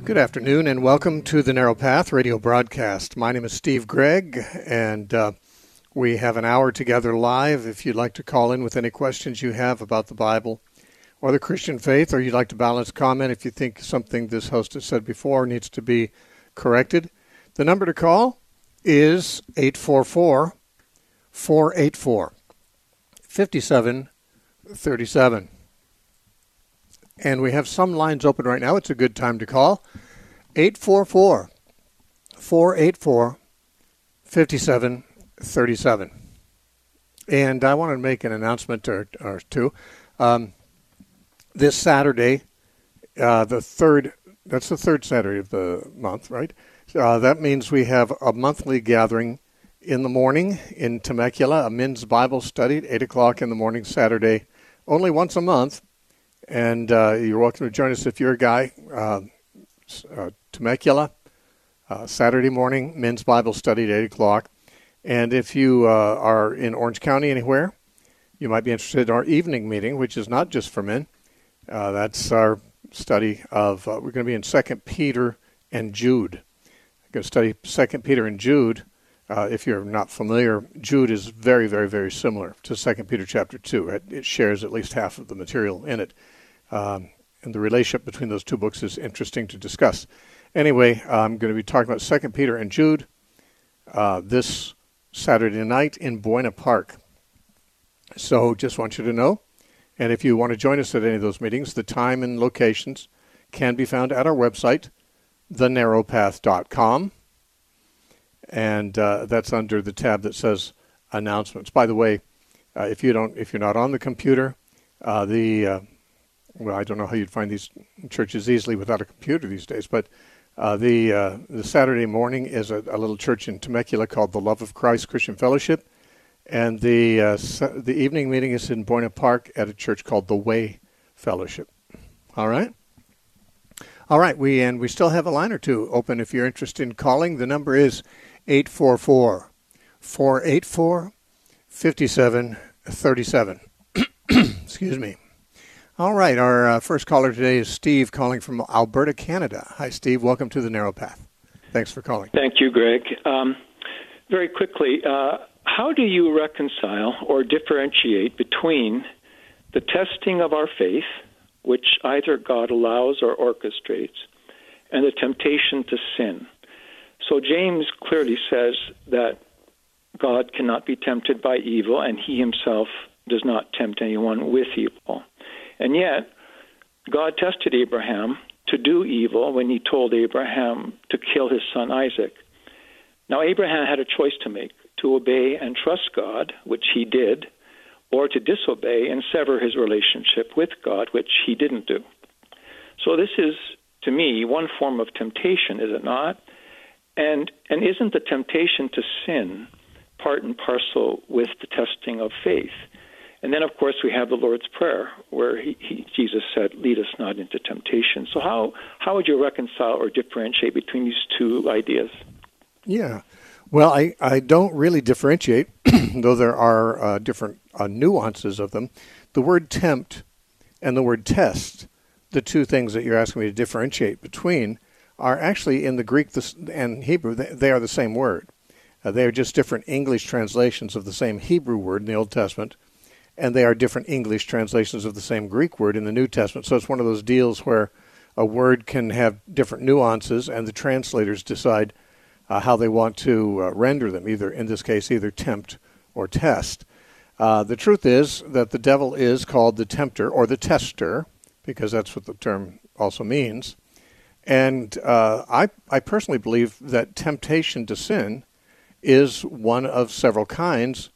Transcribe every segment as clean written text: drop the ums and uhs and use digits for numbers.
Good afternoon and welcome to the Narrow Path radio broadcast. My name is Steve Gregg, and we have an hour together live. If you'd like to call in with any questions you have about the Bible or the Christian faith, or you'd like to balance comment if you think something this host has said before needs to be corrected, the number to call is 844-484-5737. And we have some lines open right now. It's a good time to call. 844-484-5737. And I want to make an announcement or two. This Saturday, that's the third Saturday of the month, right? That means we have a monthly gathering in the morning in Temecula, a men's Bible study at 8 o'clock in the morning Saturday, only once a month. And you're welcome to join us if you're a guy. Temecula, Saturday morning, men's Bible study at 8 o'clock. And if you are in Orange County anywhere, you might be interested in our evening meeting, which is not just for men. That's our study of, we're going to be in 2 Peter and Jude. We're going to study 2 Peter and Jude. If you're not familiar, Jude is very, very, very similar to 2 Peter chapter 2. It shares at least half of the material in it. And the relationship between those two books is interesting to discuss. Anyway, I'm going to be talking about 2 Peter and Jude this Saturday night in Buena Park. So just want you to know. And if you want to join us at any of those meetings, the time and locations can be found at our website, thenarrowpath.com. And that's under the tab that says announcements. By the way, if you're not on the computer, well, I don't know how you'd find these churches easily without a computer these days, but the Saturday morning is a little church in Temecula called the Love of Christ Christian Fellowship, and the evening meeting is in Buena Park at a church called the Way Fellowship. All right? All right, we still have a line or two open if you're interested in calling. The number is 844-484-5737. Excuse me. All right, our first caller today is Steve calling from Alberta, Canada. Hi, Steve. Welcome to the Narrow Path. Thanks for calling. Thank you, Greg. Very quickly, how do you reconcile or differentiate between the testing of our faith, which either God allows or orchestrates, and the temptation to sin? So James clearly says that God cannot be tempted by evil, and he himself does not tempt anyone with evil. And yet, God tested Abraham to do evil when he told Abraham to kill his son Isaac. Now, Abraham had a choice to make, to obey and trust God, which he did, or to disobey and sever his relationship with God, which he didn't do. So this is, to me, one form of temptation, is it not? And isn't the temptation to sin part and parcel with the testing of faith? And then, of course, we have the Lord's Prayer, where Jesus said, "Lead us not into temptation." So how would you reconcile or differentiate between these two ideas? Yeah. Well, I don't really differentiate, though there are different nuances of them. The word tempt and the word test, the two things that you're asking me to differentiate between, are actually in the Greek and Hebrew, they are the same word. They are just different English translations of the same Hebrew word in the Old Testament, and they are different English translations of the same Greek word in the New Testament. So it's one of those deals where a word can have different nuances, and the translators decide how they want to render them, either in this case, either tempt or test. The truth is that the devil is called the tempter or the tester, because that's what the term also means. And I personally believe that temptation to sin is one of several kinds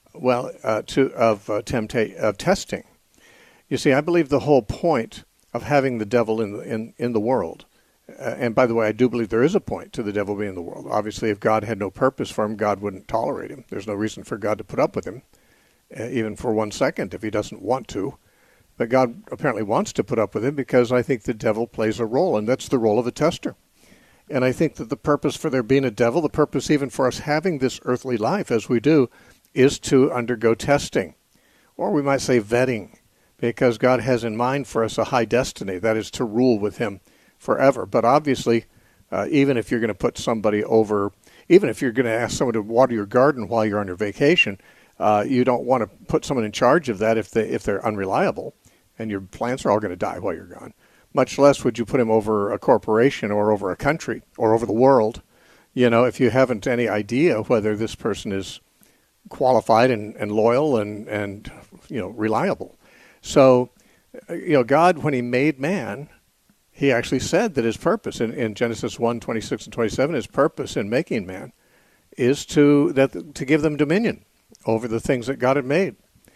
of testing. You see, I believe the whole point of having the devil in the world, and by the way, I do believe there is a point to the devil being in the world. Obviously, if God had no purpose for him, God wouldn't tolerate him. There's no reason for God to put up with him, even for 1 second, if he doesn't want to. But God apparently wants to put up with him because I think the devil plays a role, and that's the role of a tester. And I think that the purpose for there being a devil, the purpose even for us having this earthly life as we do, is to undergo testing, or we might say vetting, because God has in mind for us a high destiny, that is to rule with him forever. But obviously, even if you're going to put somebody over, even if you're going to ask someone to water your garden while you're on your vacation, you don't want to put someone in charge of that if they're unreliable, and your plants are all going to die while you're gone. Much less would you put him over a corporation or over a country or over the world, if you haven't any idea whether this person is qualified and loyal and reliable. So, God, when he made man, he actually said that his purpose in Genesis 1:26 and 27, his purpose in making man is to give them dominion over the things that God had made.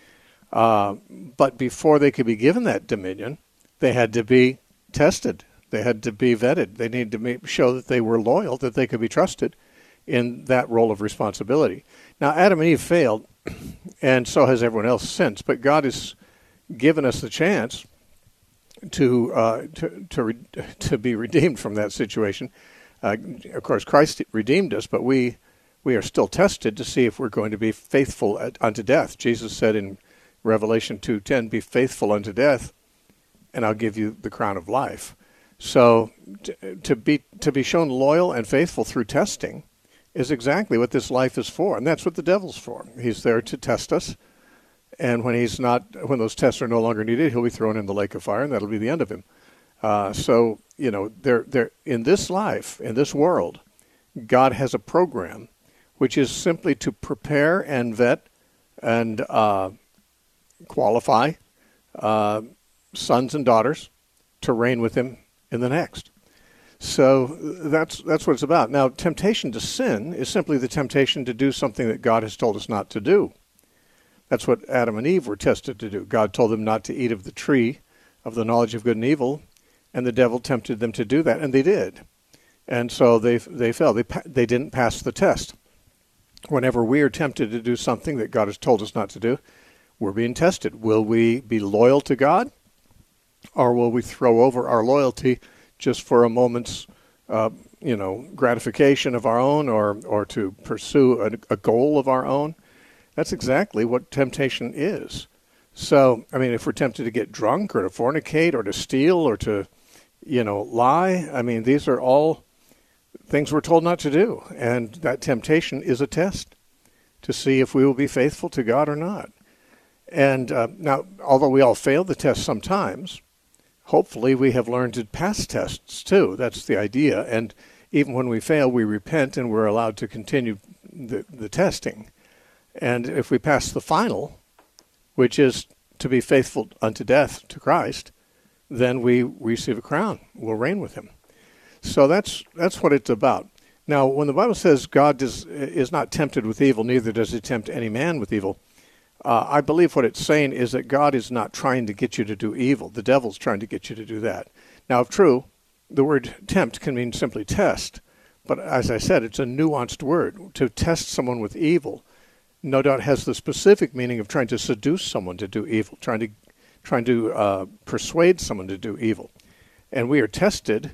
But before they could be given that dominion, they had to be tested. They had to be vetted. They needed to show that they were loyal, that they could be trusted in that role of responsibility. Now, Adam and Eve failed, and so has everyone else since. But God has given us the chance to be redeemed from that situation. Of course, Christ redeemed us, but we are still tested to see if we're going to be faithful unto death. Jesus said in Revelation 2:10, "Be faithful unto death, and I'll give you the crown of life." So to be shown loyal and faithful through testing is exactly what this life is for, and that's what the devil's for. He's there to test us, and when those tests are no longer needed, he'll be thrown in the lake of fire, and that'll be the end of him. So there in this life, in this world, God has a program which is simply to prepare and vet and qualify sons and daughters to reign with him in the next. So that's what it's about. Now, temptation to sin is simply the temptation to do something that God has told us not to do. That's what Adam and Eve were tested to do. God told them not to eat of the tree of the knowledge of good and evil, and the devil tempted them to do that, and they did. And so they fell. They didn't pass the test. Whenever we are tempted to do something that God has told us not to do, we're being tested. Will we be loyal to God, or will we throw over our loyalty just for a moment's, gratification of our own, or to pursue a goal of our own? That's exactly what temptation is. So, if we're tempted to get drunk, or to fornicate, or to steal, or to, lie, these are all things we're told not to do. And that temptation is a test to see if we will be faithful to God or not. And now, although we all fail the test sometimes, hopefully we have learned to pass tests too. That's the idea. And even when we fail, we repent and we're allowed to continue the testing. And if we pass the final, which is to be faithful unto death to Christ, then we receive a crown. We'll reign with him. So that's what it's about. Now, when the Bible says God is not tempted with evil, neither does he tempt any man with evil, I believe what it's saying is that God is not trying to get you to do evil. The devil's trying to get you to do that. Now, if true, the word tempt can mean simply test. But as I said, it's a nuanced word. To test someone with evil no doubt has the specific meaning of trying to seduce someone to do evil, trying to persuade someone to do evil. And we are tested,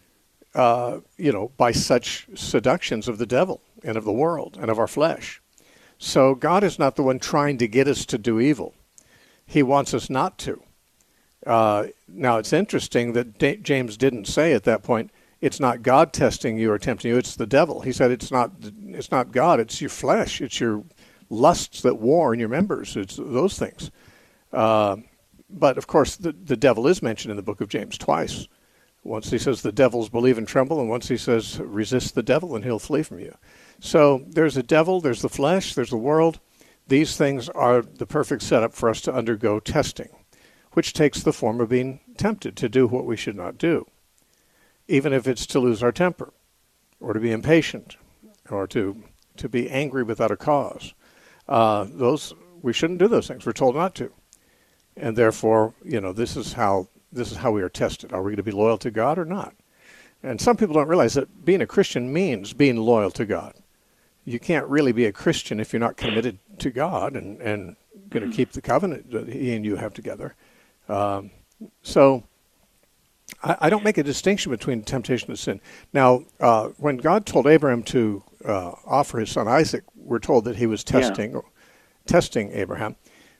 by such seductions of the devil and of the world and of our flesh. So God is not the one trying to get us to do evil. He wants us not to. Now, it's interesting that James didn't say at that point, it's not God testing you or tempting you, it's the devil. He said it's not God, it's your flesh, it's your lusts that war in your members, it's those things. But, of course, the devil is mentioned in the book of James twice. Once he says the devils believe and tremble, and once he says resist the devil and he'll flee from you. So there's a devil, there's the flesh, there's the world. These things are the perfect setup for us to undergo testing, which takes the form of being tempted to do what we should not do, even if it's to lose our temper, or to be impatient, or to be angry without a cause. We shouldn't do those things. We're told not to. And therefore, this is how we are tested. Are we going to be loyal to God or not? And some people don't realize that being a Christian means being loyal to God. You can't really be a Christian if you're not committed to God and going to keep the covenant that he and you have together. So I don't make a distinction between temptation and sin. Now, when God told Abraham to offer his son Isaac, we're told that he was testing Abraham.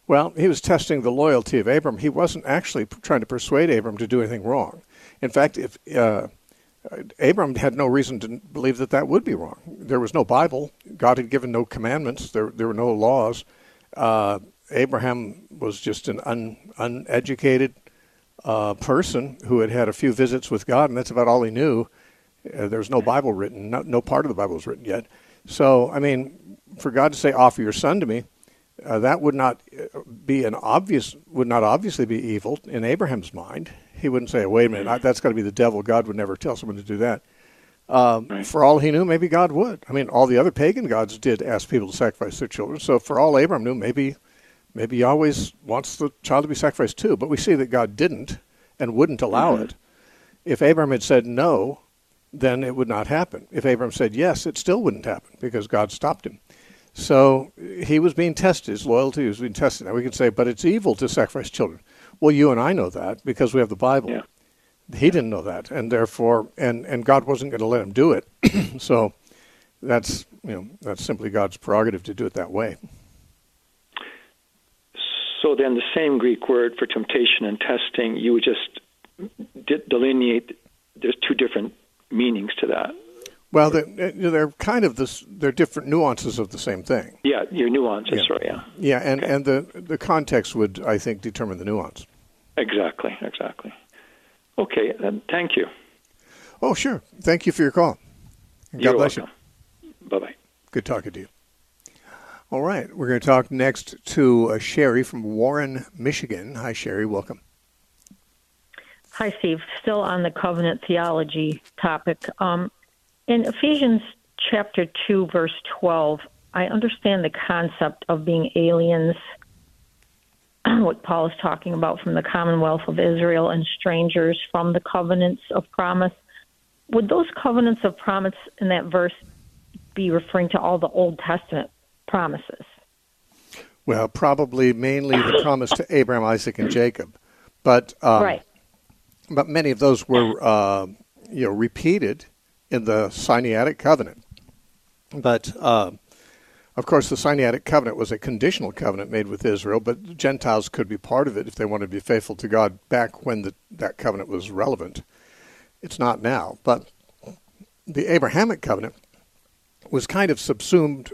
Well, he was testing the loyalty of Abram. He wasn't actually trying to persuade Abram to do anything wrong. In fact, if Abram had no reason to believe that that would be wrong. There was no Bible. God had given no commandments. There were no laws. Abraham was just an uneducated person who had had a few visits with God, and that's about all he knew. There was no Bible written. No part of the Bible was written yet. So, I mean, for God to say, "Offer your son to me," that would not obviously be evil in Abraham's mind. He wouldn't say, "Wait a minute, that's got to be the devil." God would never tell someone to do that. For all he knew, maybe God would. I mean, all the other pagan gods did ask people to sacrifice their children. So for all Abraham knew, maybe Yahweh wants the child to be sacrificed too. But we see that God didn't and wouldn't allow it. If Abraham had said no, then it would not happen. If Abraham said yes, it still wouldn't happen because God stopped him. So he was being tested. His loyalty was being tested. Now we could say, but it's evil to sacrifice children. Well, you and I know that because we have the Bible. Yeah. He didn't know that, and therefore, and God wasn't going to let him do it. So that's simply God's prerogative to do it that way. So then the same Greek word for temptation and testing, you would just delineate, there's two different meanings to that. Well, they're kind of they're different nuances of the same thing. Yeah, your nuances, right, yeah. Yeah, and the context would, I think, determine the nuance. Exactly. Okay, thank you. Oh, sure. Thank you for your call. God bless you. Bye-bye. Good talking to you. All right, we're going to talk next to Sherry from Warren, Michigan. Hi, Sherry. Welcome. Hi, Steve. Still on the covenant theology topic. In Ephesians chapter 2, verse 12, I understand the concept of being aliens, what Paul is talking about from the Commonwealth of Israel and strangers from the covenants of promise. Would those covenants of promise in that verse be referring to all the Old Testament promises? Well, probably mainly the promise to Abraham, Isaac, and Jacob. But right. But many of those were repeated in the Sinaitic covenant. But of course, the Sinaitic covenant was a conditional covenant made with Israel, but Gentiles could be part of it if they wanted to be faithful to God back when that covenant was relevant. It's not now. But the Abrahamic covenant was kind of subsumed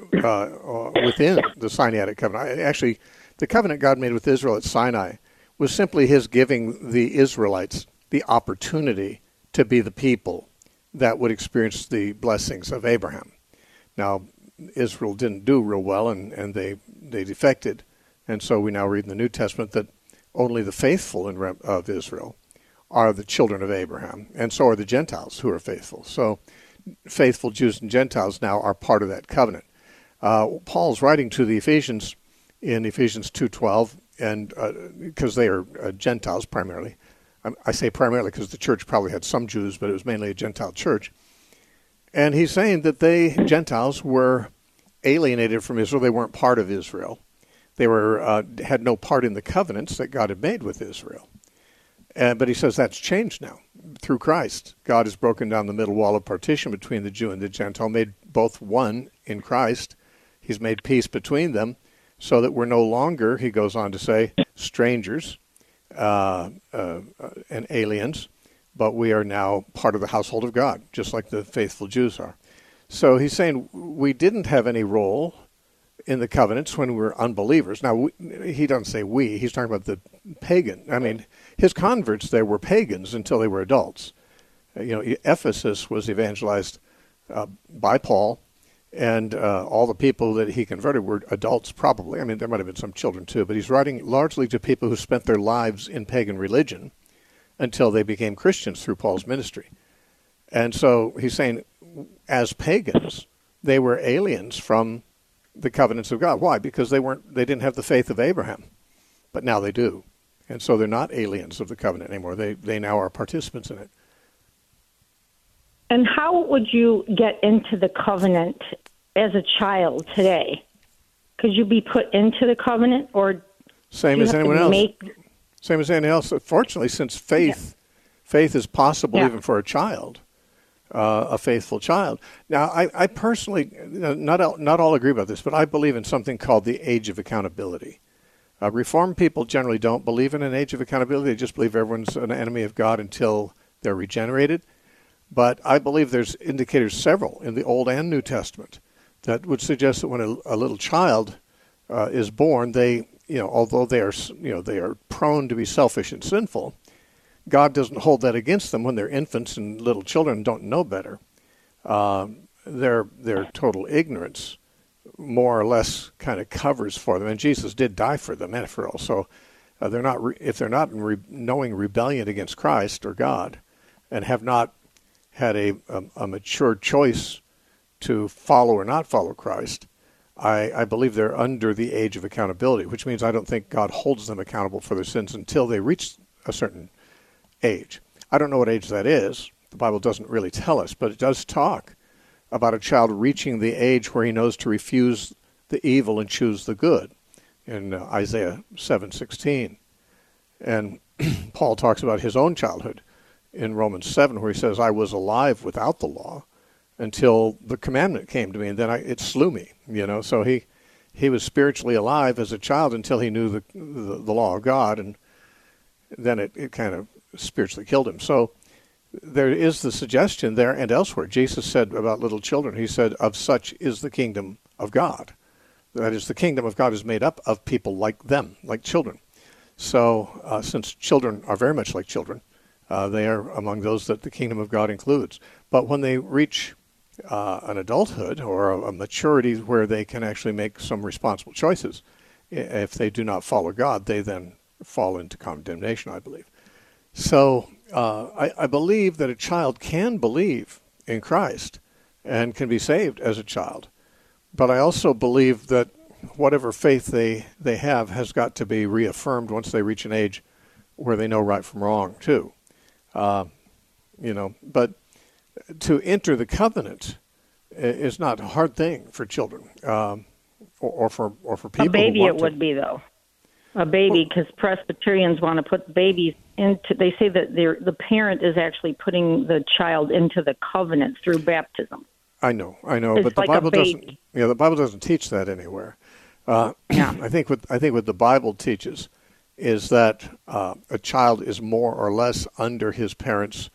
within the Sinaitic covenant. Actually, the covenant God made with Israel at Sinai was simply his giving the Israelites the opportunity to be the people that would experience the blessings of Abraham. Now, Israel didn't do real well, and they defected. And so we now read in the New Testament that only the faithful of Israel are the children of Abraham, and so are the Gentiles who are faithful. So faithful Jews and Gentiles now are part of that covenant. Paul's writing to the Ephesians in Ephesians 2:12, and because they are Gentiles primarily. I say primarily because the church probably had some Jews, but it was mainly a Gentile church. And he's saying that Gentiles, were alienated from Israel. They weren't part of Israel. They had no part in the covenants that God had made with Israel. But he says that's changed now. Through Christ, God has broken down the middle wall of partition between the Jew and the Gentile, made both one in Christ. He's made peace between them so that we're no longer, he goes on to say, strangers and aliens, but we are now part of the household of God, just like the faithful Jews are. So he's saying we didn't have any role in the covenants when we were unbelievers. Now, he doesn't say we. He's talking about the pagan. I mean, his converts there were pagans until they were adults. Ephesus was evangelized by Paul, and all the people that he converted were adults probably. I mean, there might have been some children too, but he's writing largely to people who spent their lives in pagan religion until they became Christians through Paul's ministry. And so he's saying, as pagans, they were aliens from the covenants of God. Why? Because they didn't have the faith of Abraham, but now they do. And so they're not aliens of the covenant anymore. They now are participants in it. And how would you get into the covenant as a child today? Could you be put into the covenant, or same as anyone else? Same as anyone else. Fortunately, since faith is possible even for a child, a faithful child. Now, I personally, not all agree about this, but I believe in something called the age of accountability. Reformed people generally don't believe in an age of accountability. They just believe everyone's an enemy of God until they're regenerated. But I believe there's indicators several in the Old and New Testament that would suggest that when a little child is born, they, although they are prone to be selfish and sinful, God doesn't hold that against them when they're infants and little children don't know better. Their total ignorance more or less kind of covers for them, and Jesus did die for them, after all. So they're not if they're not in knowing rebellion against Christ or God, and have not had a mature choice to follow or not follow Christ, I believe they're under the age of accountability, which means I don't think God holds them accountable for their sins until they reach a certain age. I don't know what age that is. The Bible doesn't really tell us, but it does talk about a child reaching the age where he knows to refuse the evil and choose the good in Isaiah 7:16. And Paul talks about his own childhood in Romans 7, where he says, I was alive without the law until the commandment came to me, and then it slew me. So he was spiritually alive as a child until he knew the law of God, and then it kind of spiritually killed him. So there is the suggestion there and elsewhere. Jesus said about little children, he said, of such is the kingdom of God. That is, the kingdom of God is made up of people like them, like children. So since children are very much like children, they are among those that the kingdom of God includes. But when they reach an adulthood or a maturity where they can actually make some responsible choices, if they do not follow God, they then fall into condemnation, I believe. So I believe that a child can believe in Christ and can be saved as a child. But I also believe that whatever faith they have has got to be reaffirmed once they reach an age where they know right from wrong, too. But to enter the covenant is not a hard thing for children or for people. A baby who want it would be, though. A baby, because Presbyterians want to put babies into, they say that the parent is actually putting the child into the covenant through baptism. I know, it's but the like Bible doesn't. Yeah, the Bible doesn't teach that anywhere. Yeah. I think what the Bible teaches is that a child is more or less under his parents'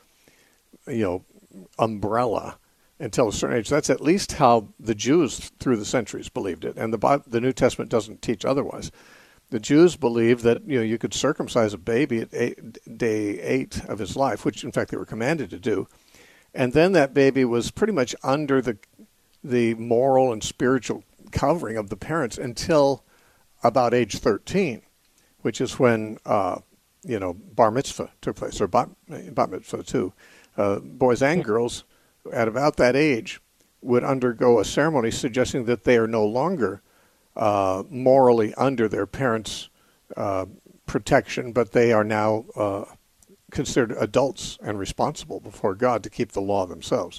umbrella until a certain age. That's at least how the Jews through the centuries believed it, and the New Testament doesn't teach otherwise. The Jews believed that you could circumcise a baby at day 8 of his life, which in fact they were commanded to do, and then that baby was pretty much under the moral and spiritual covering of the parents until about age 13, which is when bar mitzvah took place, or bat mitzvah too. Boys and girls at about that age would undergo a ceremony suggesting that they are no longer morally under their parents' protection, but they are now considered adults and responsible before God to keep the law themselves.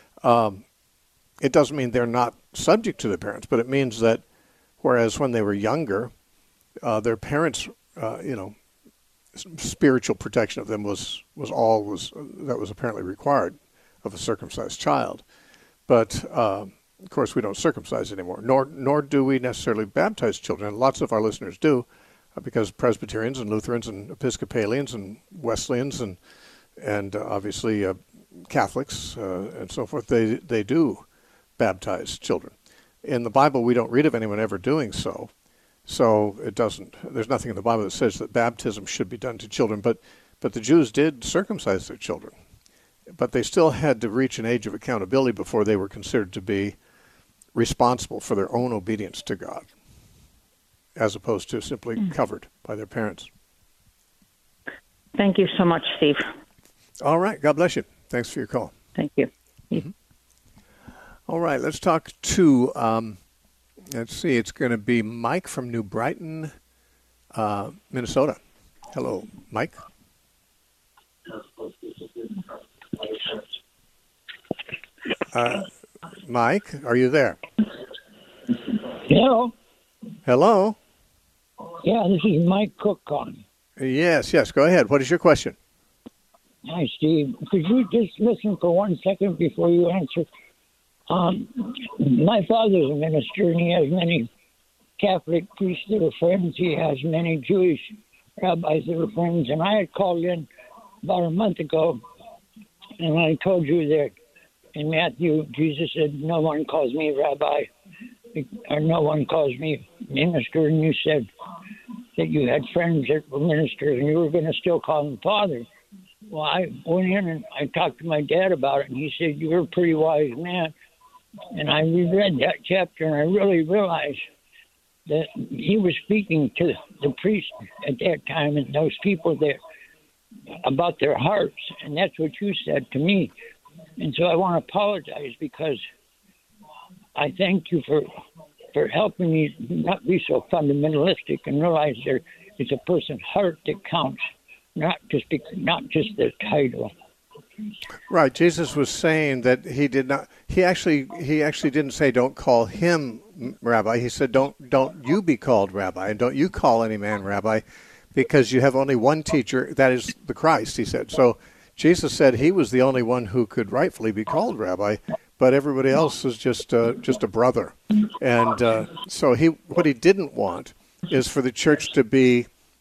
It doesn't mean they're not subject to their parents, but it means that whereas when they were younger, their parents, spiritual protection of them was apparently required of a circumcised child. But of course, we don't circumcise anymore, nor do we necessarily baptize children. And lots of our listeners do, because Presbyterians and Lutherans and Episcopalians and Wesleyans and obviously Catholics and so forth, they do baptize children. In the Bible, we don't read of anyone ever doing so. So there's nothing in the Bible that says that baptism should be done to children, but the Jews did circumcise their children. But they still had to reach an age of accountability before they were considered to be responsible for their own obedience to God, as opposed to simply covered by their parents. Thank you so much, Steve. All right. God bless you. Thanks for your call. Thank you. Mm-hmm. All right. Let's talk to, let's see, it's going to be Mike from New Brighton, Minnesota. Hello, Mike. Mike, are you there? Hello. Hello. Yeah, this is Mike Cook calling. Yes. Go ahead. What is your question? Hi, Steve. Could you just listen for 1 second before you answer? My father's a minister, and he has many Catholic priests that are friends. He has many Jewish rabbis that are friends. And I had called in about a month ago, and I told you that in Matthew, Jesus said, no one calls me rabbi, or no one calls me minister. And you said that you had friends that were ministers, and you were going to still call them father. Well, I went in and I talked to my dad about it, and he said, you're a pretty wise man. And I reread that chapter, and I really realized that he was speaking to the priest at that time and those people there about their hearts, and that's what you said to me. And so I want to apologize, because I thank you for helping me not be so fundamentalistic and realize there is a person's heart that counts, not just the title. Right. Jesus was saying that he did not. He actually didn't say don't call him rabbi. He said don't you be called rabbi, and don't you call any man rabbi, because you have only one teacher, that is the Christ. He said. So Jesus said he was the only one who could rightfully be called rabbi, but everybody else is just a brother. And so what he didn't want is for the church to be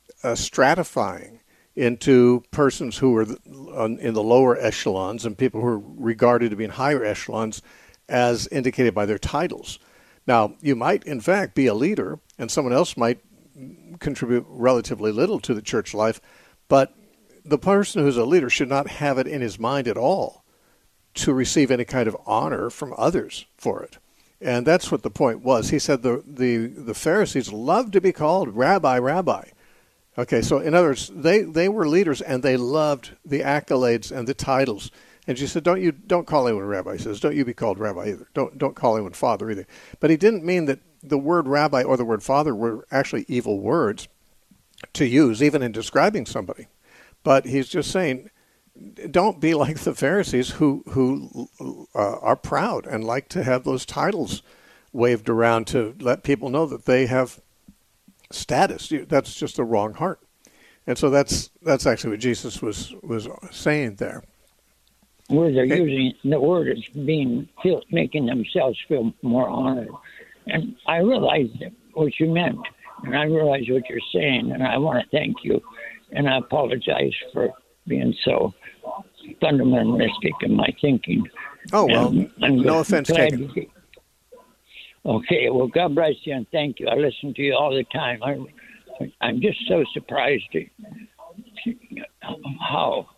stratifying into persons who were in the lower echelons and people who are regarded to be in higher echelons as indicated by their titles. Now, you might, in fact, be a leader, and someone else might contribute relatively little to the church life, but the person who's a leader should not have it in his mind at all to receive any kind of honor from others for it. And that's what the point was. He said the Pharisees loved to be called rabbi, rabbi. Okay, so in other words, they were leaders, and they loved the accolades and the titles. And she said, don't call anyone rabbi. He says, don't you be called rabbi either. Don't call anyone father either. But he didn't mean that the word rabbi or the word father were actually evil words to use, even in describing somebody. But he's just saying, don't be like the Pharisees who are proud and like to have those titles waved around to let people know that they have status. That's just the wrong heart. And so that's actually what Jesus was saying there. Where they're using the word as making themselves feel more honored. And I realize what you meant, and I realize what you're saying, and I want to thank you, and I apologize for being so fundamentalistic in my thinking. Oh, well, no offense taken. Okay, well, God bless you, and thank you. I listen to you all the time. I'm just so surprised at how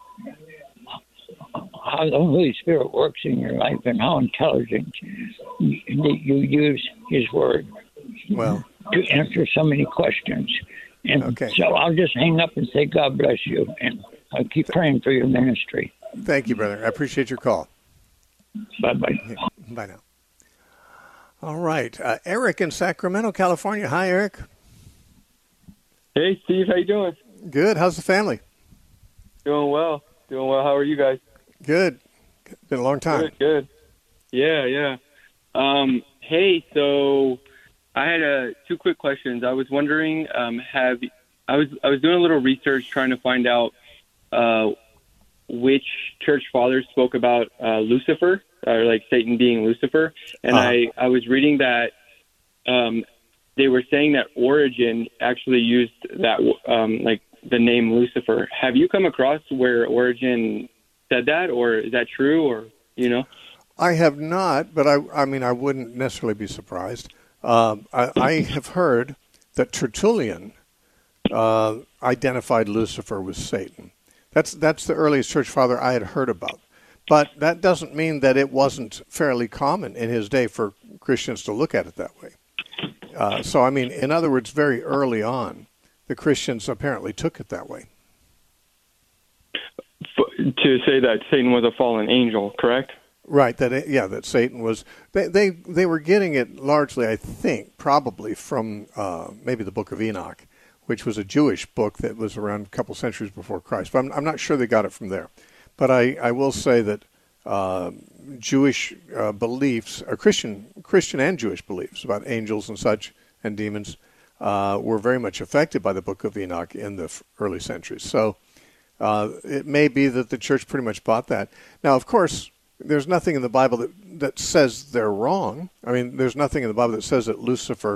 the Holy Spirit works in your life and how intelligent you use His Word to answer so many questions. And so I'll just hang up and say God bless you, and I'll keep praying for your ministry. Thank you, brother. I appreciate your call. Bye-bye. Bye now. All right. Eric in Sacramento, California. Hi, Eric. Hey, Steve. How you doing? Good. How's the family? Doing well. How are you guys? Good. Been a long time. Good. Yeah. Hey, so I had two quick questions. I was wondering, I was doing a little research trying to find out which church fathers spoke about Lucifer, or like Satan being Lucifer, and I was reading that they were saying that Origen actually used that like the name Lucifer. Have you come across where Origen said that, or is that true, or you know? I have not, but I mean I wouldn't necessarily be surprised. I have heard that Tertullian identified Lucifer with Satan. That's the earliest church father I had heard about. But that doesn't mean that it wasn't fairly common in his day for Christians to look at it that way. So, I mean, in other words, very early on, the Christians apparently took it that way. To say that Satan was a fallen angel, correct? Right. That Satan was. They were getting it largely, I think, probably from maybe the Book of Enoch, which was a Jewish book that was around a couple centuries before Christ. But I'm not sure they got it from there. But I will say that Jewish beliefs, or Christian and Jewish beliefs about angels and such and demons were very much affected by the Book of Enoch in the early centuries. So it may be that the church pretty much bought that. Now, of course, there's nothing in the Bible that says they're wrong. I mean, there's nothing in the Bible that says that Lucifer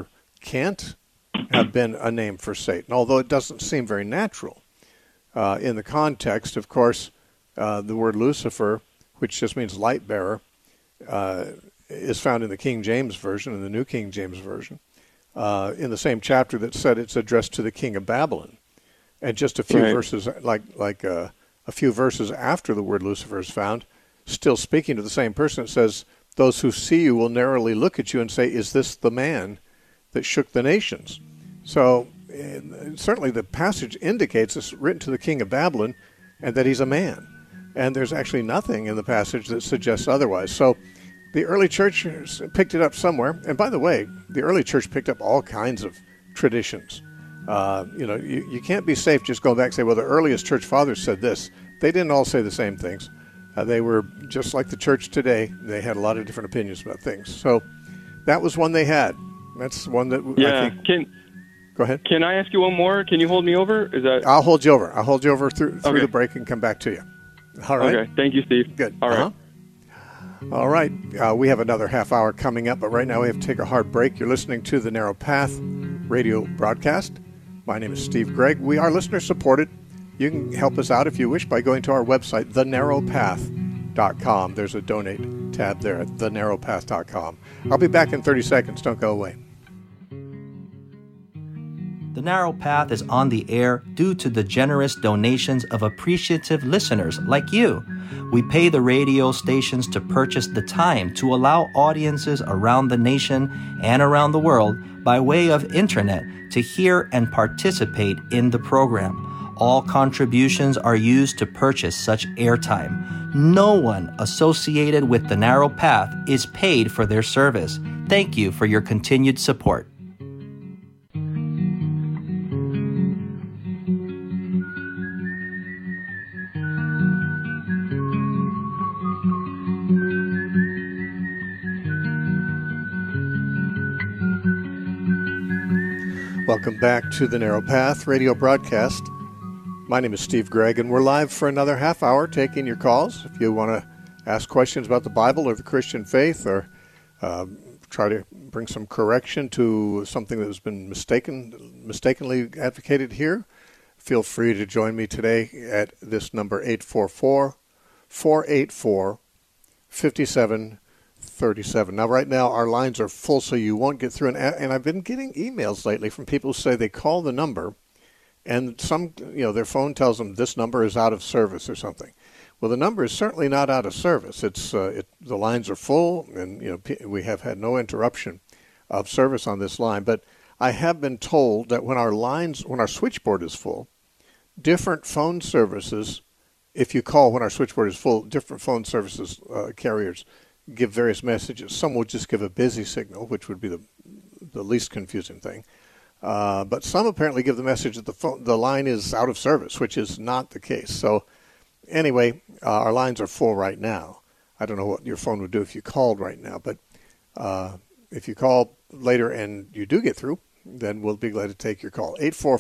can't have been a name for Satan, although it doesn't seem very natural. In the context, of course, the word Lucifer, which just means light bearer, is found in the King James Version and the New King James Version, in the same chapter that said it's addressed to the king of Babylon. And just a few verses, a few verses after the word Lucifer is found, still speaking to the same person, it says, "Those who see you will narrowly look at you and say, 'Is this the man that shook the nations?'" So certainly the passage indicates it's written to the king of Babylon and that he's a man. And there's actually nothing in the passage that suggests otherwise. So the early church picked it up somewhere. And by the way, the early church picked up all kinds of traditions. You can't be safe just going back and say, well, the earliest church fathers said this. They didn't all say the same things. They were just like the church today. They had a lot of different opinions about things. So that was one they had. That's one that I think... Go ahead. Can I ask you one more? Can you hold me over? I'll hold you over. I'll hold you over through the break and come back to you. All right. Okay. Thank you, Steve. Good. All right. All right. We have another half hour coming up, but right now we have to take a hard break. You're listening to the Narrow Path radio broadcast. My name is Steve Gregg. We are listener supported. You can help us out if you wish by going to our website, thenarrowpath.com. There's a donate tab there at thenarrowpath.com. I'll be back in 30 seconds. Don't go away. The Narrow Path is on the air due to the generous donations of appreciative listeners like you. We pay the radio stations to purchase the time to allow audiences around the nation and around the world by way of internet to hear and participate in the program. All contributions are used to purchase such airtime. No one associated with the Narrow Path is paid for their service. Thank you for your continued support. Welcome back to the Narrow Path radio broadcast. My name is Steve Gregg, and we're live for another half hour taking your calls. If you want to ask questions about the Bible or the Christian faith, or try to bring some correction to something that has been mistakenly advocated here, feel free to join me today at this number, 844-484-5737. Now, right now, our lines are full, so you won't get through. And I've been getting emails lately from people who say they call the number, and their phone tells them this number is out of service or something. Well, the number is certainly not out of service. It's the lines are full, and we have had no interruption of service on this line. But I have been told that when our switchboard is full, different phone services, if you call when our switchboard is full, different phone services carriers give various messages. Some will just give a busy signal, which would be the least confusing thing. But some apparently give the message that the line is out of service, which is not the case. So anyway, our lines are full right now. I don't know what your phone would do if you called right now, but if you call later and you do get through, then we'll be glad to take your call.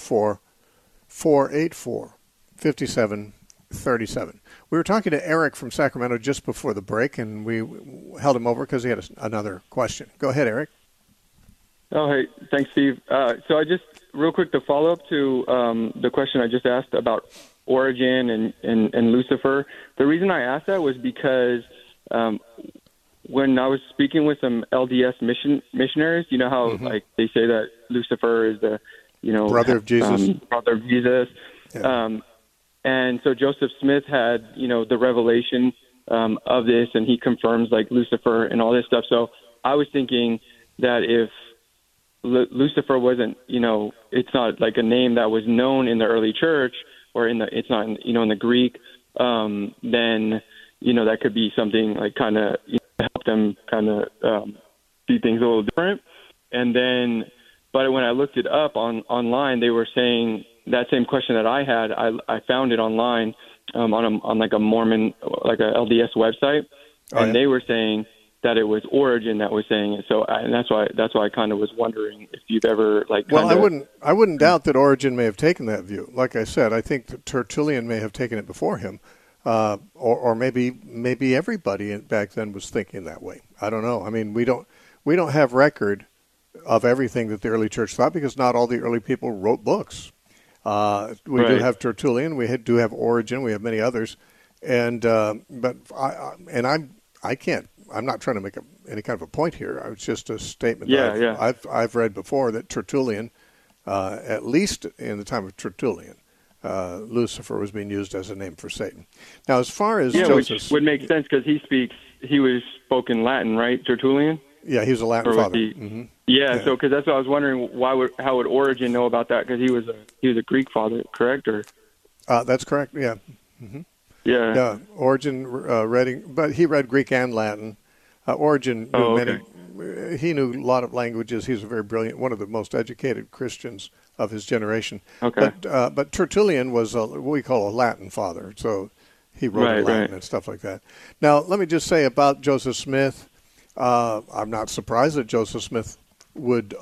844-484-5737. We were talking to Eric from Sacramento just before the break, and we held him over because he had another question. Go ahead, Eric. Oh, hey, thanks, Steve. So I just, real quick, to follow up to the question I just asked about Origen and Lucifer. The reason I asked that was because when I was speaking with some LDS missionaries, you know how like they say that Lucifer is the brother of Jesus. Brother of Jesus. Yeah. And so Joseph Smith had, the revelation of this, and he confirms like Lucifer and all this stuff. So I was thinking that if Lucifer wasn't, it's not like a name that was known in the early church, or it's not, in the Greek, then, that could be something like kind of help them kind of see things a little different. And then, but when I looked it up online, they were saying that same question that I had. I found it online on like a Mormon, like a LDS website, and they were saying that it was Origen that was saying it. So, and that's why I kind of was wondering if you've ever Well, I wouldn't doubt that Origen may have taken that view. Like I said, I think that Tertullian may have taken it before him, or maybe everybody back then was thinking that way. I don't know. I mean, we don't have record of everything that the early church thought, because not all the early people wrote books. We do have Tertullian, we do have Origen, we have many others, and but I can't. I'm not trying to make any kind of a point here. It's just a statement that I've read before, that Tertullian, at least in the time of Tertullian, Lucifer was being used as a name for Satan. Now, as far as Joseph, which would make sense because he was spoken Latin, right? Tertullian. Yeah, he was a Latin father. Yeah, so because that's what I was wondering. How would Origen know about that? Because he was a Greek father, correct? Or that's correct. Yeah. Mm-hmm. Yeah. Origen but he read Greek and Latin. Origen knew many. He knew a lot of languages. He was a very brilliant, one of the most educated Christians of his generation. Okay. But Tertullian was what we call a Latin father, so he wrote in Latin and stuff like that. Now, let me just say about Joseph Smith. I'm not surprised that Joseph Smith would,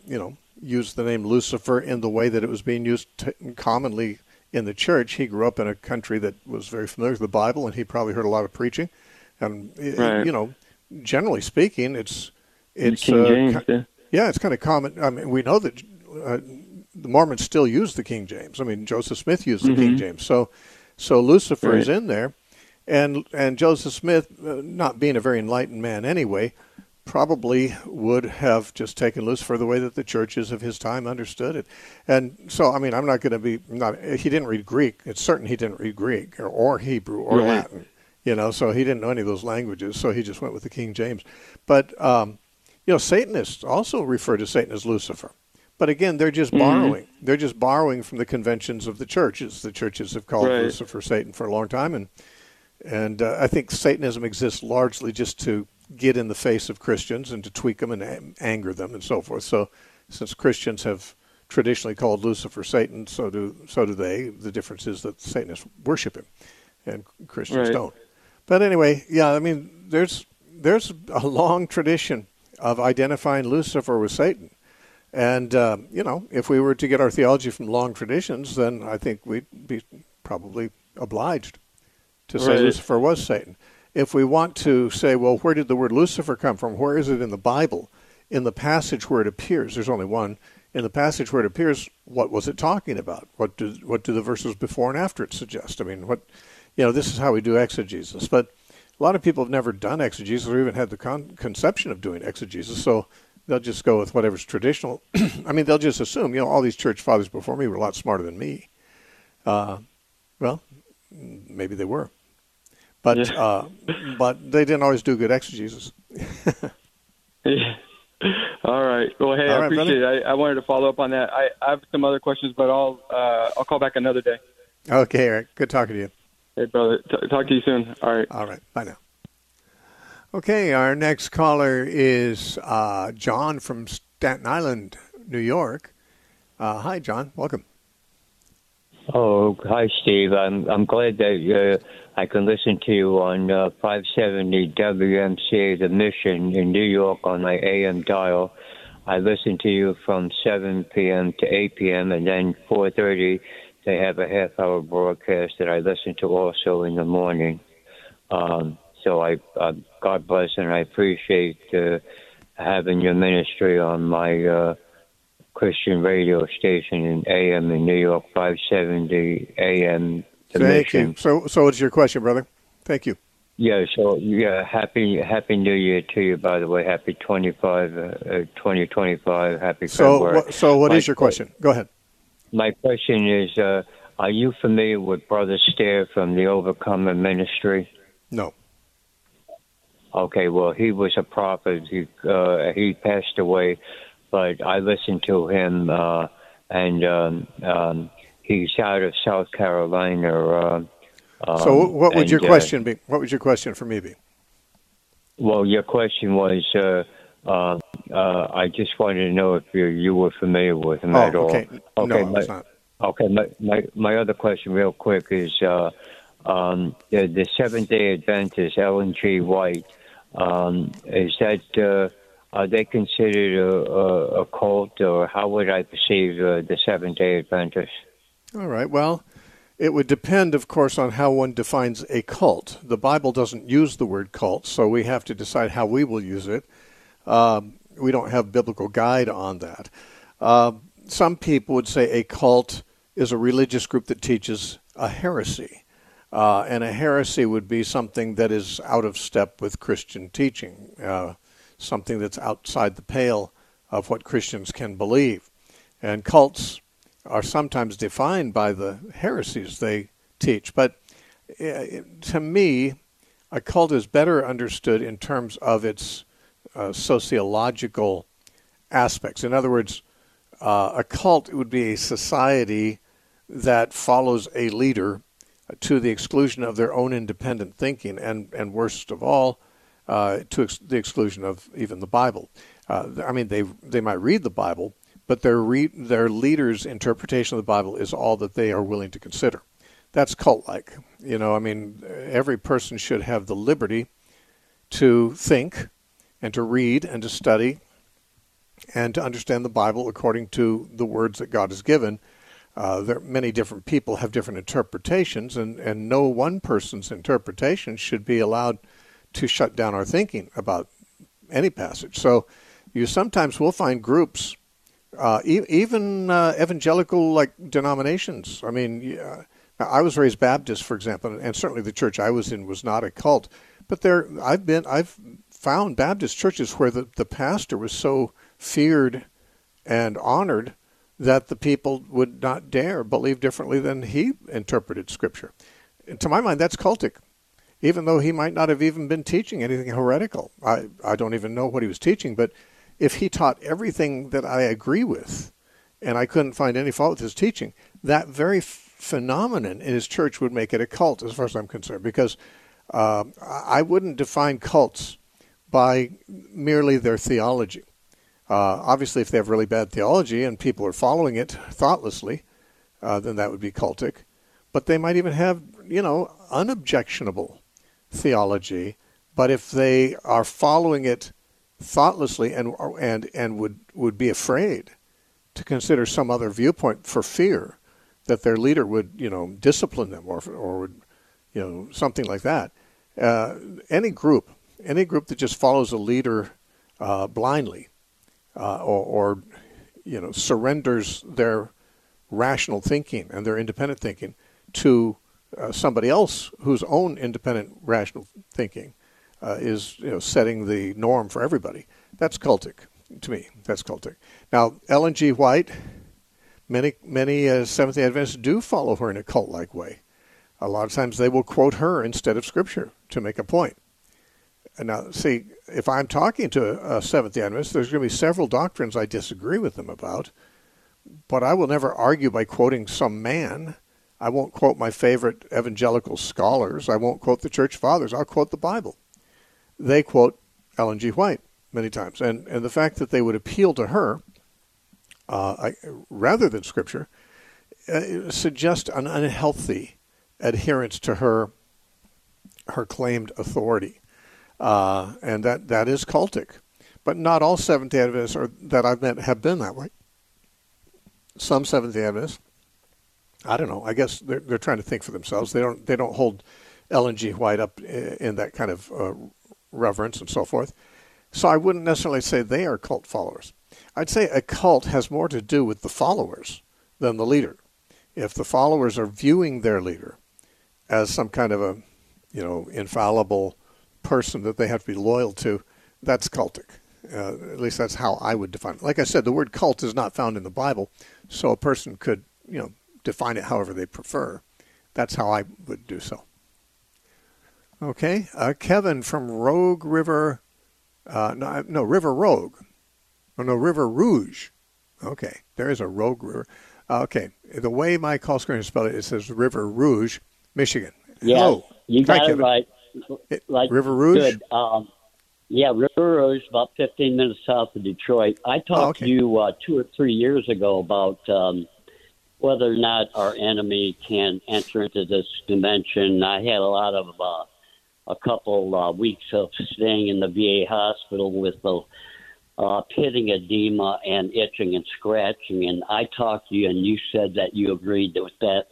use the name Lucifer in the way that it was being used commonly in the church. He grew up in a country that was very familiar with the Bible, and he probably heard a lot of preaching. And generally speaking, it's King James. It's kind of common. I mean, we know that the Mormons still use the King James. I mean, Joseph Smith used the King James, so Lucifer is in there, and Joseph Smith, not being a very enlightened man anyway, probably would have just taken Lucifer the way that the churches of his time understood it. And so, I mean, I'm not going to be he didn't read Greek. It's certain he didn't read Greek or Hebrew or Latin. So he didn't know any of those languages, so he just went with the King James. But, Satanists also refer to Satan as Lucifer. But again, they're just borrowing. They're just borrowing from the conventions of the churches. The churches have called Lucifer Satan for a long time, and I think Satanism exists largely just to get in the face of Christians and to tweak them and anger them and so forth. So since Christians have traditionally called Lucifer Satan, so do they. The difference is that Satanists worship him and Christians don't. But anyway, I mean, there's a long tradition of identifying Lucifer with Satan. And, if we were to get our theology from long traditions, then I think we'd be probably obliged to say Lucifer was Satan. If we want to say, well, where did the word Lucifer come from? Where is it in the Bible? In the passage where it appears, there's only one. In the passage where it appears, what was it talking about? What do the verses before and after it suggest? I mean, this is how we do exegesis. But a lot of people have never done exegesis or even had the conception of doing exegesis, so they'll just go with whatever's traditional. I mean, they'll just assume, all these church fathers before me were a lot smarter than me. Well, maybe they were. But they didn't always do good exegesis. All right. Well, hey, I appreciate it. I wanted to follow up on that. I have some other questions, but I'll call back another day. Okay, Eric. Good talking to you. Hey, brother. Talk to you soon. All right. All right. Bye now. Okay, our next caller is John from Staten Island, New York. Hi, John. Welcome. Oh, hi, Steve. I'm glad that I can listen to you on 570 WMCA The Mission in New York on my AM dial. I listen to you from 7 p.m. to 8 p.m. and then 4:30 they have a half-hour broadcast that I listen to also in the morning. So I God bless, and I appreciate having your ministry on my Christian radio station in AM in New York, 570 AM. Thank you. So what's your question, brother? Thank you. Yeah. So happy New Year to you. By the way, happy 2025. Happy February. So what is your question? Go ahead. My question is: are you familiar with Brother Stair from the Overcomer Ministry? No. Okay. Well, he was a prophet. He passed away. But I listened to him, and he's out of South Carolina. So what would your question be? What would your question for me be? Well, your question was, I just wanted to know if you were familiar with him at all. Okay. No, I was not. Okay, my other question real quick is the Seventh-day Adventist, Ellen G. White, is that... are they considered a cult, or how would I perceive the Seventh-day Adventists? All right. Well, it would depend, of course, on how one defines a cult. The Bible doesn't use the word cult, so we have to decide how we will use it. we don't have biblical guide on that. Some people would say a cult is a religious group that teaches a heresy. And a heresy would be something that is out of step with Christian teaching, something that's outside the pale of what Christians can believe. And cults are sometimes defined by the heresies they teach. But to me, a cult is better understood in terms of its sociological aspects. In other words, a cult would be a society that follows a leader to the exclusion of their own independent thinking, and worst of all, to the exclusion of even the Bible. I mean, they might read the Bible, but their leader's interpretation of the Bible is all that they are willing to consider. That's cult-like. You know, I mean, every person should have the liberty to think and to read and to study and to understand the Bible according to the words that God has given. Many different people have different interpretations, and no one person's interpretation should be allowed to shut down our thinking about any passage. So you sometimes will find groups, even evangelical like denominations. I mean, I was raised Baptist, for example, and certainly the church I was in was not a cult. But I've found Baptist churches where the pastor was so feared and honored that the people would not dare believe differently than he interpreted Scripture. And to my mind, that's cultic, even though he might not have even been teaching anything heretical. I don't even know what he was teaching, but if he taught everything that I agree with, and I couldn't find any fault with his teaching, that very phenomenon in his church would make it a cult, as far as I'm concerned, because I wouldn't define cults by merely their theology. Obviously, if they have really bad theology and people are following it thoughtlessly, then that would be cultic. But they might even have, unobjectionable theology. But if they are following it thoughtlessly and would be afraid to consider some other viewpoint for fear that their leader would, discipline them or would, something like that. Any group that just follows a leader blindly, or surrenders their rational thinking and their independent thinking to somebody else whose own independent rational thinking is setting the norm for everybody. That's cultic to me. That's cultic. Now, Ellen G. White, many Seventh-day Adventists do follow her in a cult-like way. A lot of times they will quote her instead of Scripture to make a point. And now, see, if I'm talking to a Seventh-day Adventist, there's going to be several doctrines I disagree with them about, but I will never argue by quoting some man. I won't quote my favorite evangelical scholars. I won't quote the Church Fathers. I'll quote the Bible. They quote Ellen G. White many times. And the fact that they would appeal to her rather than Scripture suggests an unhealthy adherence to her claimed authority. And that is cultic. But not all Seventh-day Adventists that I've met have been that way. Some Seventh-day Adventists, I don't know, I guess they're trying to think for themselves. They don't hold Ellen G. White up in that kind of reverence and so forth. So I wouldn't necessarily say they are cult followers. I'd say a cult has more to do with the followers than the leader. If the followers are viewing their leader as some kind of a, infallible person that they have to be loyal to, that's cultic. At least that's how I would define it. Like I said, the word cult is not found in the Bible, so a person could, define it however they prefer. That's how I would do so. Okay, Kevin from Rogue River, River Rogue. Oh, no, River Rouge. Okay, there is a Rogue River. Okay, the way my call screen is spelled, it says River Rouge, Michigan. Yeah, hello. You got it right. River Rouge? Good. River Rouge, about 15 minutes south of Detroit. I talked to you 2 or 3 years ago about whether or not our enemy can enter into this dimension. I had a couple weeks of staying in the VA hospital with the pitting edema and itching and scratching, and I talked to you, and you said that you agreed with that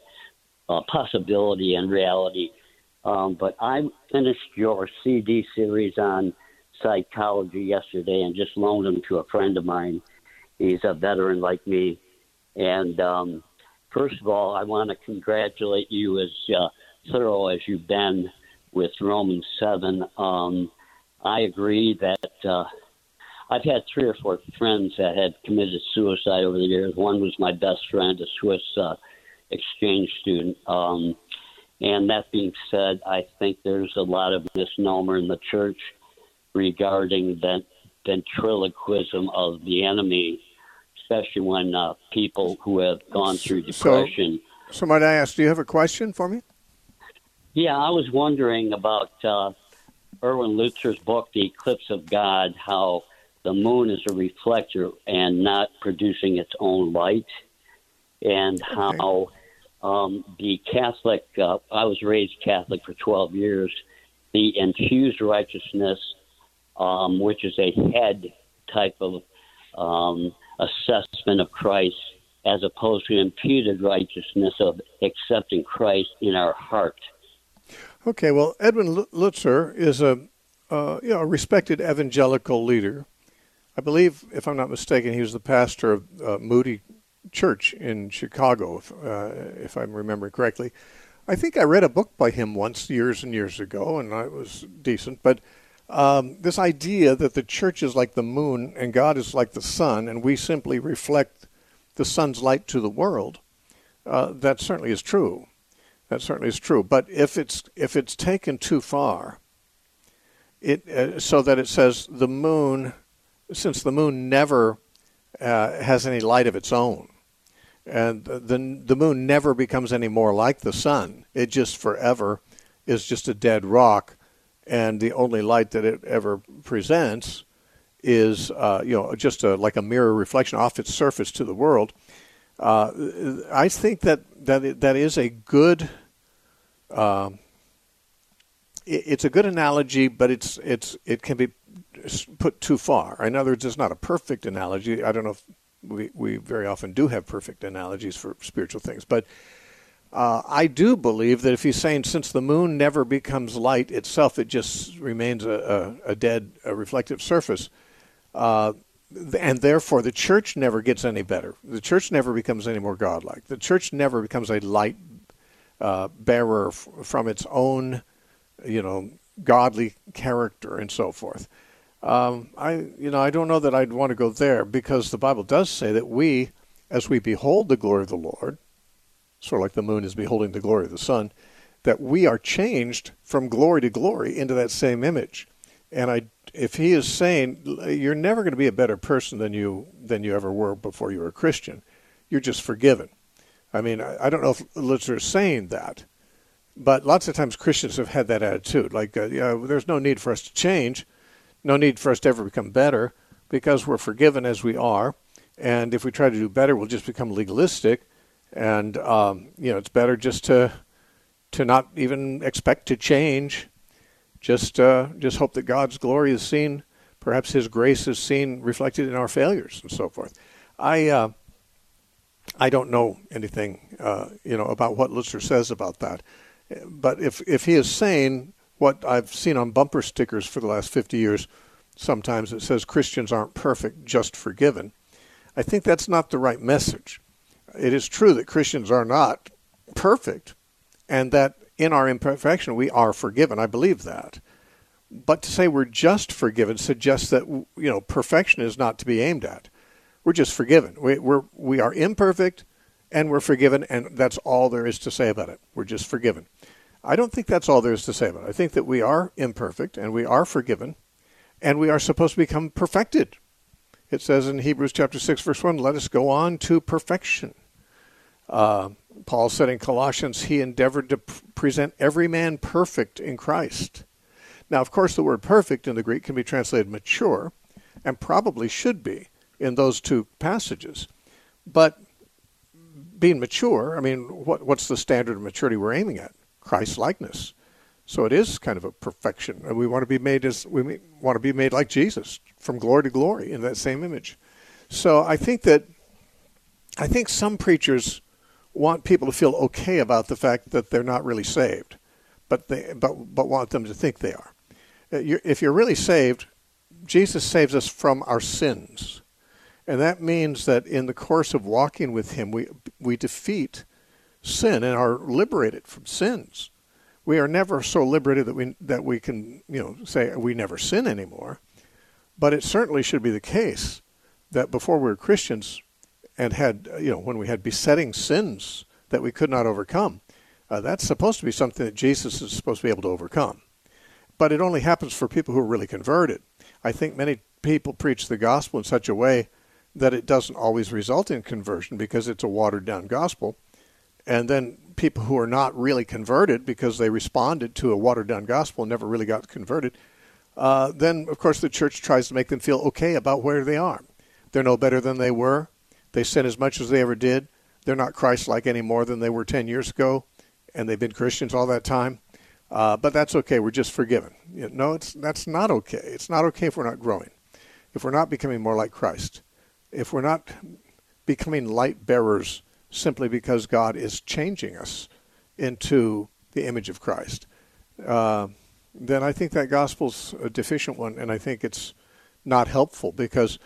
possibility and reality. But I finished your CD series on psychology yesterday and just loaned them to a friend of mine. He's a veteran like me. And first of all, I want to congratulate you as thorough as you've been with Romans 7. I agree that I've had 3 or 4 friends that had committed suicide over the years. One was my best friend, a Swiss exchange student. And that being said, I think there's a lot of misnomer in the church regarding that ventriloquism of the enemy, especially when people who have gone through depression. So might I ask, do you have a question for me? Yeah, I was wondering about Erwin Lutzer's book, The Eclipse of God, how the moon is a reflector and not producing its own light, and how the Catholic, I was raised Catholic for 12 years, the infused righteousness, which is a head type of assessment of Christ, as opposed to imputed righteousness of accepting Christ in our heart. Okay, well, Edwin Lutzer is a respected evangelical leader. I believe, if I'm not mistaken, he was the pastor of Moody Church in Chicago, if I'm remembering correctly. I think I read a book by him once, years and years ago, and it was decent. But this idea that the church is like the moon and God is like the sun, and we simply reflect the sun's light to the world, that certainly is true. That certainly is true. But if it's taken too far, so that it says the moon, since the moon never has any light of its own, and the moon never becomes any more like the sun, it just forever is just a dead rock, and the only light that it ever presents is just like a mirror reflection off its surface to the world. I think that is a good. It's a good analogy, but it can be put too far. In other words, it's not a perfect analogy. I don't know if we very often do have perfect analogies for spiritual things, but I do believe that if he's saying since the moon never becomes light itself, it just remains a dead reflective surface, and therefore the church never gets any better. The church never becomes any more godlike. The church never becomes a light bearer from its own, godly character and so forth. I don't know that I'd want to go there, because the Bible does say that we, as we behold the glory of the Lord, sort of like the moon is beholding the glory of the sun, that we are changed from glory to glory into that same image. And if he is saying you're never going to be a better person than you ever were before you were a Christian, you're just forgiven. I mean, I don't know if Lutzer is saying that, but lots of times Christians have had that attitude, like, there's no need for us to change, no need for us to ever become better, because we're forgiven as we are, and if we try to do better, we'll just become legalistic, and it's better just to not even expect to change, just hope that God's glory is seen, perhaps His grace is seen reflected in our failures and so forth. I don't know anything, about what Lutzer says about that. But if he is saying what I've seen on bumper stickers for the last 50 years, sometimes it says Christians aren't perfect, just forgiven, I think that's not the right message. It is true that Christians are not perfect, and that in our imperfection we are forgiven. I believe that. But to say we're just forgiven suggests that, perfection is not to be aimed at. We're just forgiven. We are imperfect, and we're forgiven, and that's all there is to say about it. We're just forgiven. I don't think that's all there is to say about it. I think that we are imperfect, and we are forgiven, and we are supposed to become perfected. It says in Hebrews chapter 6, verse 1, let us go on to perfection. Paul said in Colossians, he endeavored to present every man perfect in Christ. Now, of course, the word perfect in the Greek can be translated mature, and probably should be in those two passages. But being mature, I mean, what's the standard of maturity we're aiming at? Christ-likeness. So it is kind of a perfection. And we want to be made like Jesus, from glory to glory, in that same image. So I think some preachers want people to feel okay about the fact that they're not really saved, but want them to think they are. If you're really saved, Jesus saves us from our sins. And that means that in the course of walking with him, we defeat sin and are liberated from sins. We are never so liberated that we can, say we never sin anymore. But it certainly should be the case that before we were Christians and had, when we had besetting sins that we could not overcome, that's supposed to be something that Jesus is supposed to be able to overcome. But it only happens for people who are really converted. I think many people preach the gospel in such a way that it doesn't always result in conversion because it's a watered-down gospel. And then people who are not really converted because they responded to a watered-down gospel and never really got converted, then, of course, the church tries to make them feel okay about where they are. They're no better than they were. They sin as much as they ever did. They're not Christ-like any more than they were 10 years ago, and they've been Christians all that time. But that's okay. We're just forgiven. No, that's not okay. It's not okay if we're not growing, if we're not becoming more like Christ, if we're not becoming light bearers simply because God is changing us into the image of Christ. Then I think that gospel's a deficient one, and I think it's not helpful because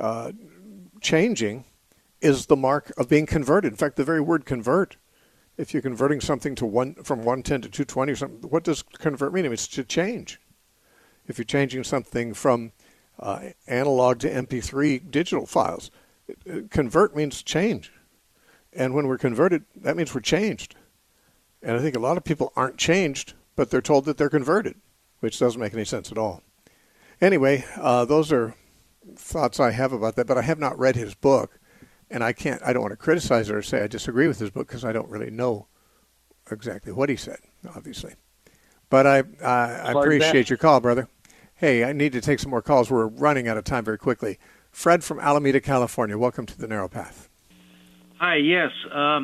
changing is the mark of being converted. In fact, the very word convert, if you're converting something from 110 to 220 or something, what does convert mean? It's to change. If you're changing something from analog to MP3 digital files, convert means change. And when we're converted, that means we're changed. And I think a lot of people aren't changed, but they're told that they're converted, which doesn't make any sense at all. Anyway, those are thoughts I have about that, but I have not read his book. And I don't want to criticize or say I disagree with his book because I don't really know exactly what he said, obviously. But I appreciate your call, brother. Hey, I need to take some more calls. We're running out of time very quickly. Fred from Alameda, California. Welcome to the Narrow Path. Hi, yes.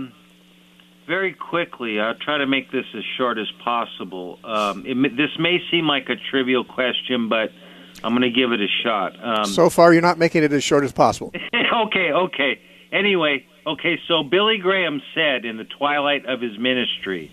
Very quickly, I'll try to make this as short as possible. This may seem like a trivial question, but I'm going to give it a shot. So far, you're not making it as short as possible. Okay. Anyway, so Billy Graham said in the twilight of his ministry,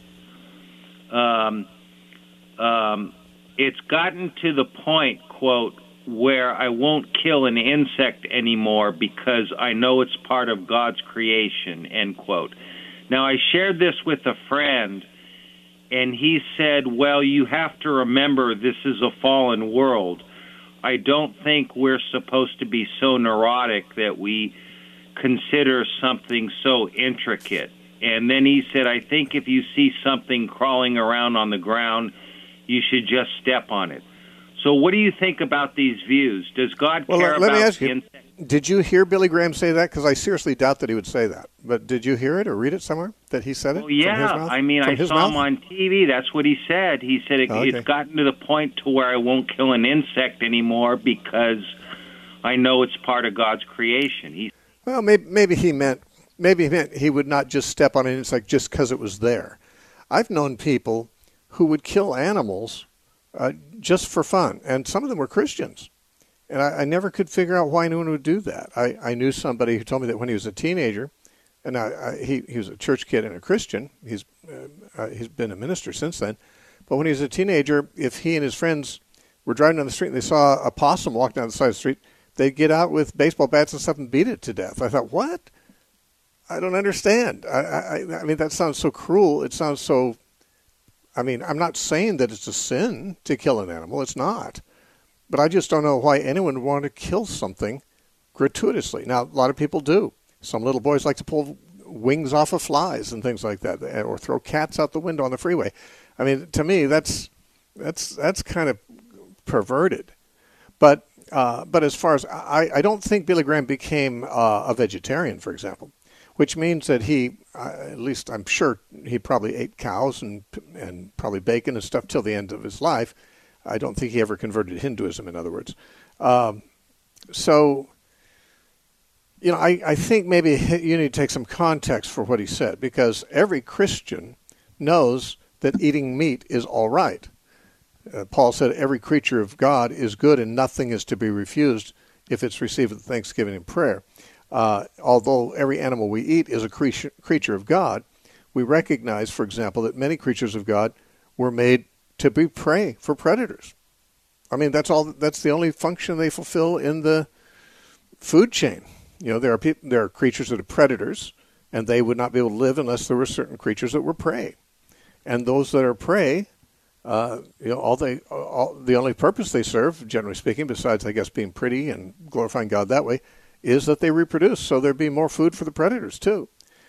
it's gotten to the point, quote, where I won't kill an insect anymore because I know it's part of God's creation, end quote. Now, I shared this with a friend, and he said, well, you have to remember this is a fallen world. I don't think we're supposed to be so neurotic that we consider something so intricate. And then he said, I think if you see something crawling around on the ground, you should just step on it. So what do you think about these views? Does God care let about me ask the you, insect? Did you hear Billy Graham say that? Because I seriously doubt that he would say that. But did you hear it or read it somewhere that he said it? Oh, yeah. From his mouth? I mean, I saw him on TV. That's what he said. He said it's gotten to the point to where I won't kill an insect anymore because I know it's part of God's creation. Well, maybe he meant he would not just step on an insect just because it was there. I've known people who would kill animals just for fun, and some of them were Christians. And I never could figure out why anyone would do that. I knew somebody who told me that when he was a teenager, and he was a church kid and a Christian. He's been a minister since then. But when he was a teenager, if he and his friends were driving down the street and they saw a possum walk down the side of the street, they'd get out with baseball bats and stuff and beat it to death. I thought, what? I don't understand. I mean, that sounds so cruel. It sounds so... I mean, I'm not saying that it's a sin to kill an animal. It's not. But I just don't know why anyone would want to kill something gratuitously. Now, a lot of people do. Some little boys like to pull wings off of flies and things like that, or throw cats out the window on the freeway. I mean, to me, that's kind of perverted. But as far as I don't think Billy Graham became a vegetarian, for example, which means that he, at least I'm sure, he probably ate cows and probably bacon and stuff till the end of his life. I don't think he ever converted Hinduism, in other words. So, I think maybe you need to take some context for what he said, because every Christian knows that eating meat is all right. Paul said every creature of God is good and nothing is to be refused if it's received with thanksgiving and prayer. Although every animal we eat is a creature of God, we recognize, for example, that many creatures of God were made to be prey for predators. I mean, that's the only function they fulfill in the food chain. There are creatures that are predators, and they would not be able to live unless there were certain creatures that were prey. And those that are prey, the only purpose they serve, generally speaking, besides, I guess, being pretty and glorifying God that way, is that they reproduce. So there'd be more food for the predators, too.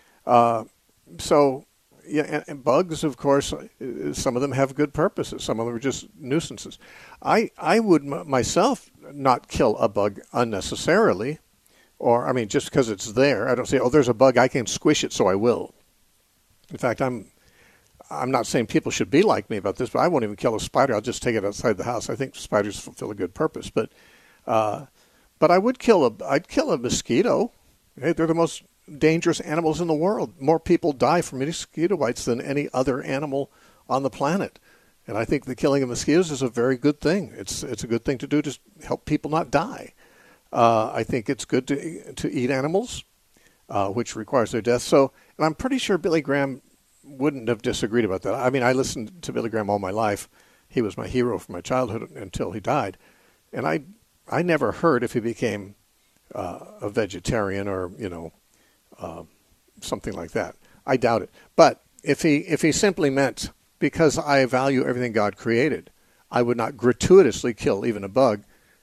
And bugs, of course, some of them have good purposes. Some of them are just nuisances. I would myself not kill a bug unnecessarily, or, just because it's there. I don't say, there's a bug, I can squish it, so I will. In fact, I'm not saying people should be like me about this, but I won't even kill a spider. I'll just take it outside the house. I think spiders fulfill a good purpose. But I'd kill a mosquito. Hey, they're the most dangerous animals in the world. More people die from mosquito bites than any other animal on the planet. And I think the killing of mosquitoes is a very good thing. It's a good thing to do to help people not die. I think it's good to eat animals, which requires their death. And I'm pretty sure Billy Graham wouldn't have disagreed about that. I listened to Billy Graham all my life. He was my hero from my childhood until he died. And I never heard if he became a vegetarian or, something like that. I doubt it. But if he simply meant, because I value everything God created, I would not gratuitously kill even a bug,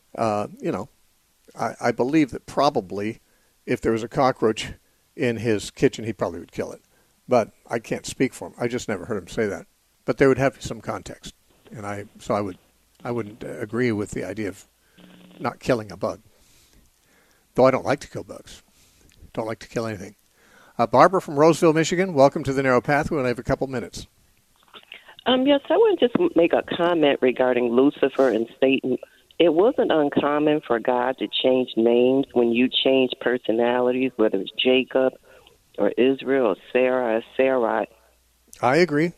I believe that probably if there was a cockroach in his kitchen, he probably would kill it. But I can't speak for him. I just never heard him say that. But there would have to be some context. And I wouldn't agree with the idea of not killing a bug. Though I don't like to kill bugs. Don't like to kill anything. Barbara from Roseville, Michigan, welcome to the Narrow Pathway, and I have a couple minutes. Yes, I want to just make a comment regarding Lucifer and Satan. It wasn't uncommon for God to change names when you change personalities, whether it's Jacob or Israel or Sarah or Sarai. I agree.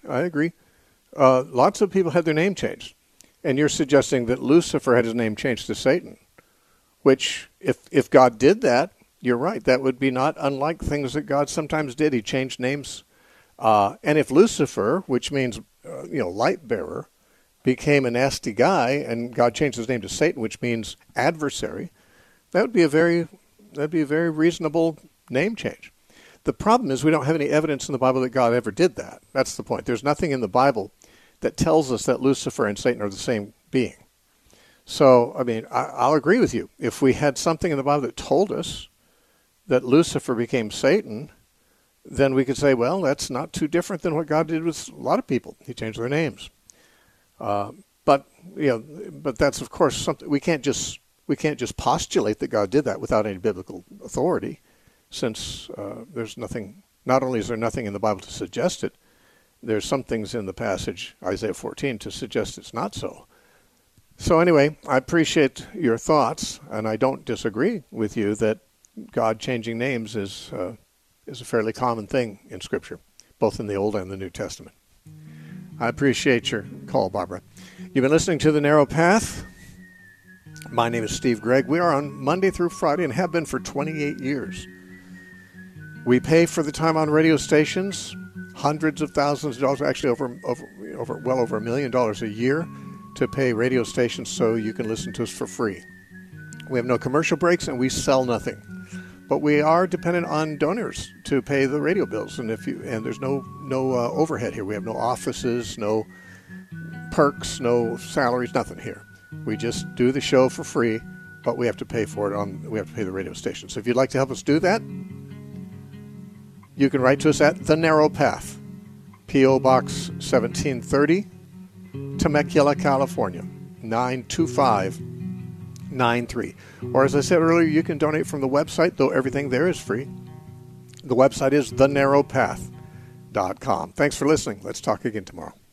Lots of people had their name changed. And you're suggesting that Lucifer had his name changed to Satan, which, if God did that, you're right, that would be not unlike things that God sometimes did. He changed names. And if Lucifer, which means, light bearer, became a nasty guy, and God changed his name to Satan, which means adversary, that'd be a very reasonable name change. The problem is we don't have any evidence in the Bible that God ever did that. That's the point. There's nothing in the Bible that tells us that Lucifer and Satan are the same being. So, I'll agree with you. If we had something in the Bible that told us that Lucifer became Satan, then we could say, well, that's not too different than what God did with a lot of people. He changed their names. But that's, of course, something we can't just postulate that God did that without any biblical authority, since there's nothing. Not only is there nothing in the Bible to suggest it, there's some things in the passage Isaiah 14 to suggest it's not so. So anyway, I appreciate your thoughts, and I don't disagree with you that God changing names is a fairly common thing in Scripture, both in the Old and the New Testament. I appreciate your call, Barbara. You've been listening to The Narrow Path. My name is Steve Gregg. We are on Monday through Friday and have been for 28 years. We pay for the time on radio stations, hundreds of thousands of dollars, actually well over $1 million a year, to pay radio stations so you can listen to us for free. We have no commercial breaks and we sell nothing. But we are dependent on donors to pay the radio bills, and there's no overhead here. We have no offices, no perks, no salaries, nothing here. We just do the show for free, but we have to pay for it. We have to pay the radio station. So if you'd like to help us do that, you can write to us at The Narrow Path, P.O. Box 1730, Temecula, California, 92593. Or as I said earlier, you can donate from the website, though everything there is free. The website is thenarrowpath.com. Thanks for listening. Let's talk again tomorrow.